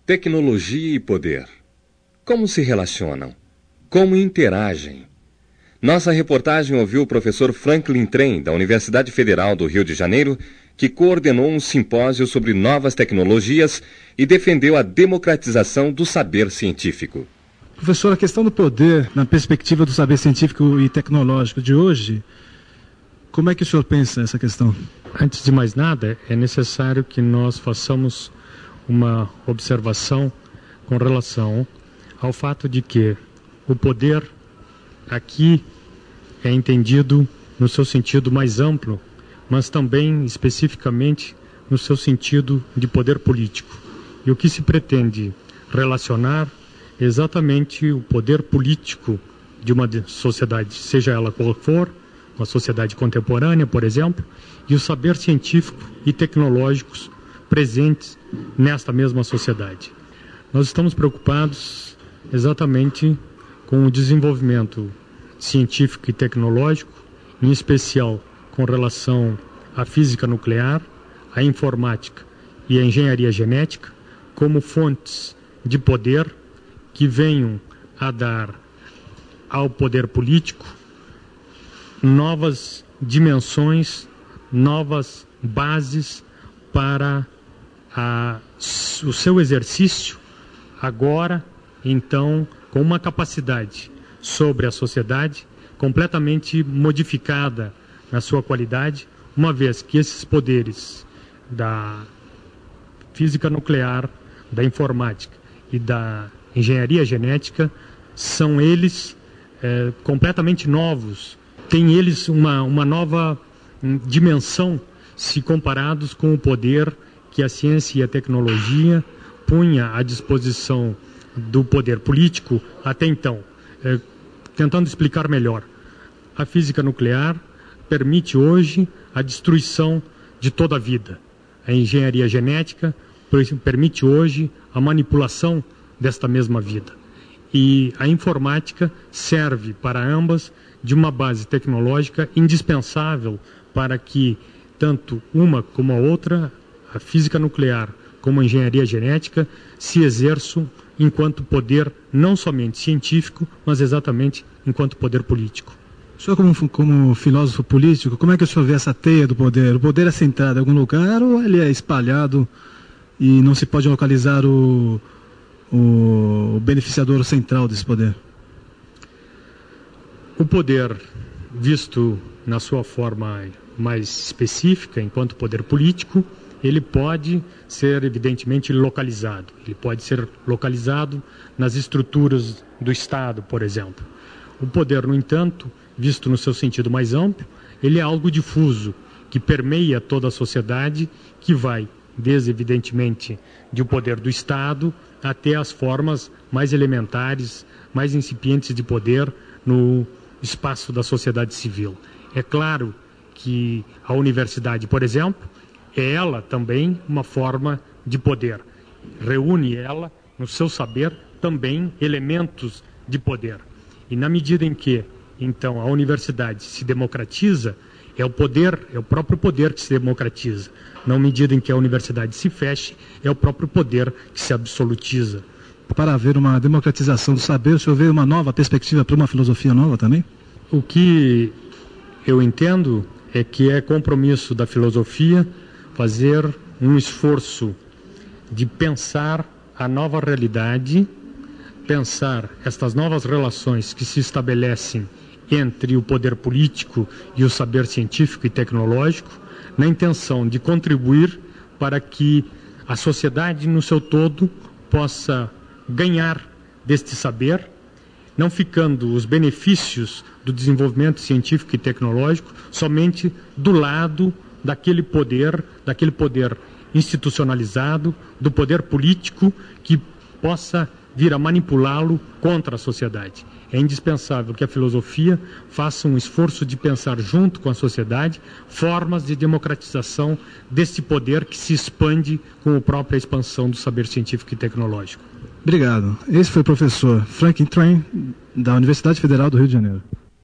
Tecnologia e poder. Como se relacionam? Como interagem? Nossa reportagem ouviu o professor Franklin Train, da Universidade Federal do Rio de Janeiro, que coordenou um simpósio sobre novas tecnologias e defendeu a democratização do saber científico. Professor, a questão do poder, na perspectiva do saber científico e tecnológico de hoje, como é que o senhor pensa essa questão? Antes de mais nada, é necessário que nós façamos uma observação com relação ao fato de que o poder aqui é entendido no seu sentido mais amplo, mas também especificamente no seu sentido de poder político. E o que se pretende relacionar é exatamente o poder político de uma sociedade, seja ela qual for, uma sociedade contemporânea, por exemplo, e o saber científico e tecnológicos presentes nesta mesma sociedade. Nós estamos preocupados exatamente com o desenvolvimento científico e tecnológico, em especial com relação à física nuclear, à informática e à engenharia genética, como fontes de poder que venham a dar ao poder político novas dimensões, novas bases para o seu exercício, agora, então, com uma capacidade sobre a sociedade completamente modificada na sua qualidade, uma vez que esses poderes da física nuclear, da informática e da engenharia genética são eles completamente novos, têm eles uma nova dimensão se comparados com o poder que a ciência e a tecnologia punha à disposição do poder político até então. Tentando explicar melhor, a física nuclear permite hoje a destruição de toda a vida. A engenharia genética permite hoje a manipulação desta mesma vida. E a informática serve para ambas de uma base tecnológica indispensável para que tanto uma como a outra, a física nuclear como a engenharia genética, se exerçam enquanto poder não somente científico, mas exatamente enquanto poder político. O senhor, como filósofo político, como é que o senhor vê essa teia do poder? O poder é centrado em algum lugar ou ele é espalhado e não se pode localizar o beneficiador central desse poder? O poder, visto na sua forma mais específica, enquanto poder político, ele pode ser evidentemente localizado. Ele pode ser localizado nas estruturas do Estado, por exemplo. O poder, no entanto, visto no seu sentido mais amplo, ele é algo difuso, que permeia toda a sociedade, que vai desde, evidentemente, do poder do Estado até as formas mais elementares, mais incipientes de poder no espaço da sociedade civil. É claro que a universidade, por exemplo, é ela também uma forma de poder. Reúne ela, no seu saber, também elementos de poder. E na medida em que, então, a universidade se democratiza, é o próprio poder que se democratiza. Na medida em que a universidade se feche, é o próprio poder que se absolutiza. Para haver uma democratização do saber, o senhor vê uma nova perspectiva para uma filosofia nova também? O que eu entendo é que é compromisso da filosofia fazer um esforço de pensar a nova realidade, pensar estas novas relações que se estabelecem entre o poder político e o saber científico e tecnológico, na intenção de contribuir para que a sociedade no seu todo possa ganhar deste saber, não ficando os benefícios do desenvolvimento científico e tecnológico somente do lado daquele poder institucionalizado, do poder político que possa vir a manipulá-lo contra a sociedade. É indispensável que a filosofia faça um esforço de pensar junto com a sociedade formas de democratização desse poder que se expande com a própria expansão do saber científico e tecnológico. Obrigado. Esse foi o professor Franklin Train, da Universidade Federal do Rio de Janeiro.